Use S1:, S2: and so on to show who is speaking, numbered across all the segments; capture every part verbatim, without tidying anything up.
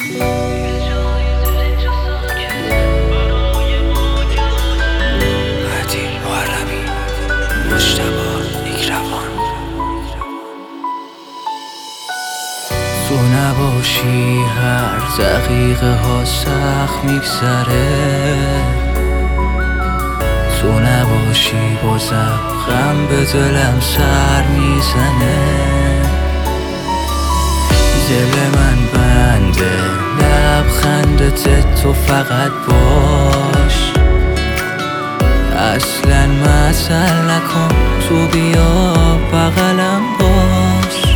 S1: تو نباشی هر دقیقه ها سخت میگذره، تو نباشی بازم غم به دلم سر میزنه. دل من بنده لبخندت تو فقط باش، اصلا مثل نکن تو بیا بغلم باش.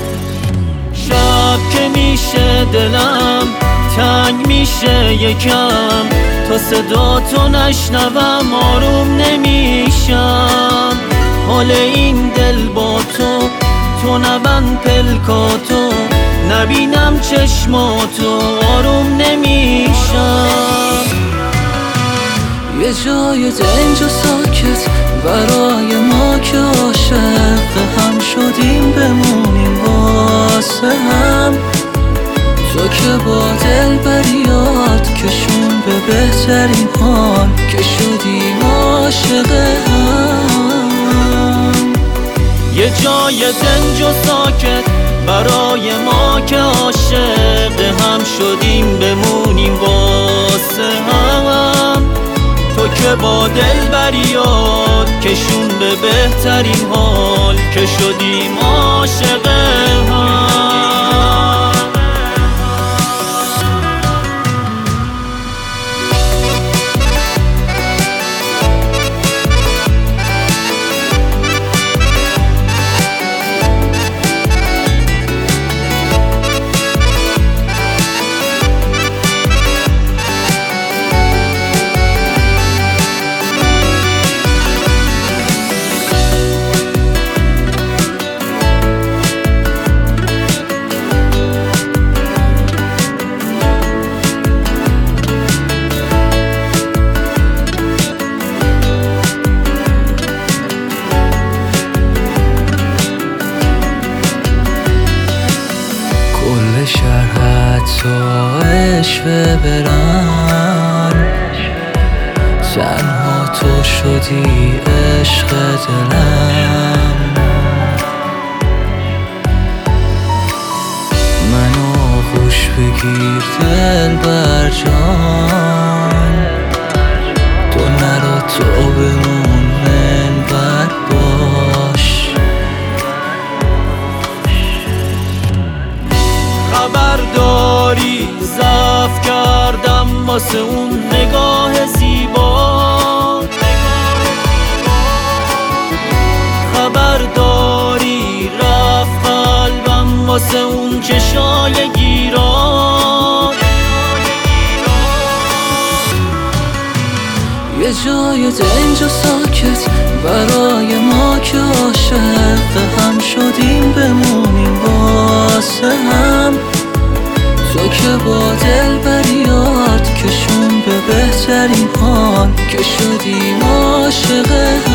S2: شب که میشه دلم تنگ میشه یکم، تا صدا تو نشنوم آروم نمیشم. حال این دل با تو، تو نبند پلکاتو، نبینم چشماتو آروم نمیشم.
S1: یه جای دنج و ساکت برای ما که عاشق هم شدیم بمونیم واسه هم. تو که با دل بریاد کشون به بهترین حال که شدیم عاشق هم.
S2: یه جای دنج و ساکت برای ما که عاشق هم شدیم بمونیم واسه هم. تو که با دل بریاد کشون به بهترین حال که شدیم عاشق هم.
S1: کل شهر تا عشوه برن، تنها تو شدی عشق دلم. منو خوش بگیر دل بر جان، تو نرو تو بمون من بر باش.
S2: خبرداری ضعف کردم واسه اون نگاه زیبا، خبرداری رفت قلبم واسه اون چشای گیرا.
S1: یه جای دنج و ساکت برای ما که عاشق هم شدیم بمونیم واسه هم. تو که با دل بریاد کشون به بهترین حال که شدیم عاشق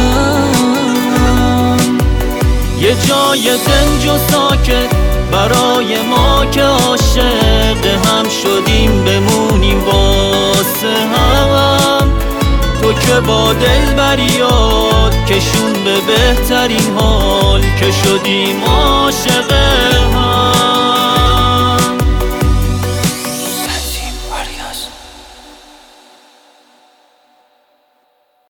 S1: هم.
S2: یه جای دنج و ساکت برای ما که عاشق هم شدیم بمونیم واسه هم. تو که با دل بریاد کشون به بهترین حال که شدیم عاشق هم.